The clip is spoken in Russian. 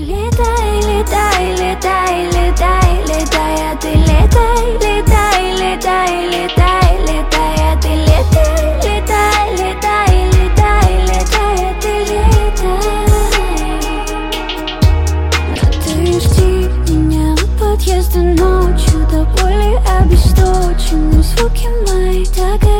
летай, летай, летай, летай, летай, а ты летай, летай, летай, летай, летай, а ты летай, летай, летай, летай, летай, а ты летай. Но ты жди меня у подъезда ночью, до боли обесточенные звуки мои так